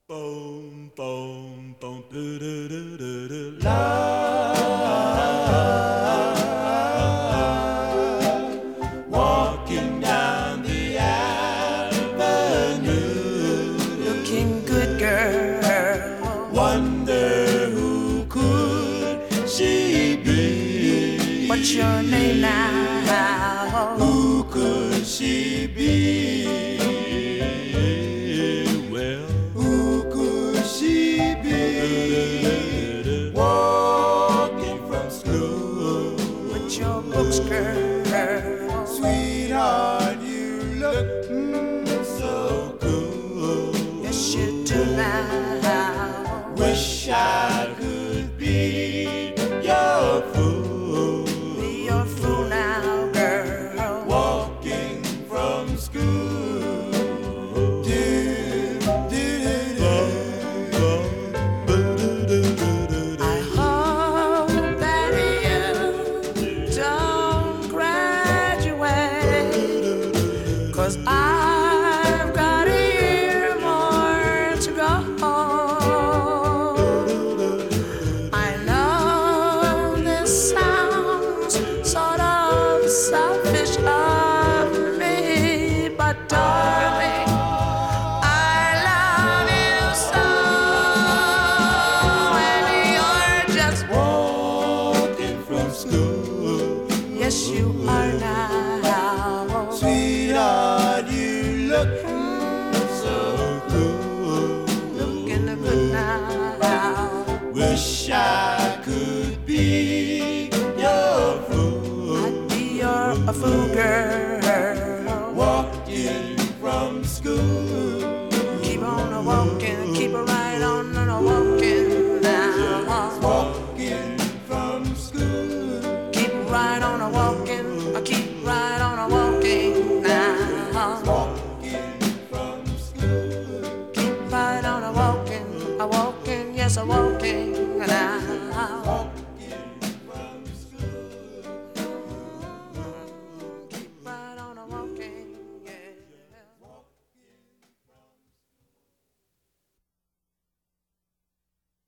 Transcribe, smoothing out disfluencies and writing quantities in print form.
Boom, boom, boom, do do do do do. Walking down the avenue, Looking good, girl. wonder who could she be? What's your name now? Who could she be? Well, who could she be? Walking from school With your books, girl. Sweetheart, you look so cool. Yes, you do now. Wish I could be your fool. Be your fool now, girl. Walking from school. I hope that you don't graduate, 'cause I've got a year more to go. I know this sounds sort of selfish of me, but darling, I love you so, and you're just Walking from school. yes, you are now. Sweetheart, you look so cool. Looking good now. Wish I could be your fool. I'd be your a fool, girl. Walking from school. Keep on a walking, keep a right on and a walking now. Walking from school. Keep right on a walking, keep right on a walking now. Walking from school. Keep right on a walking, yes, a walking now.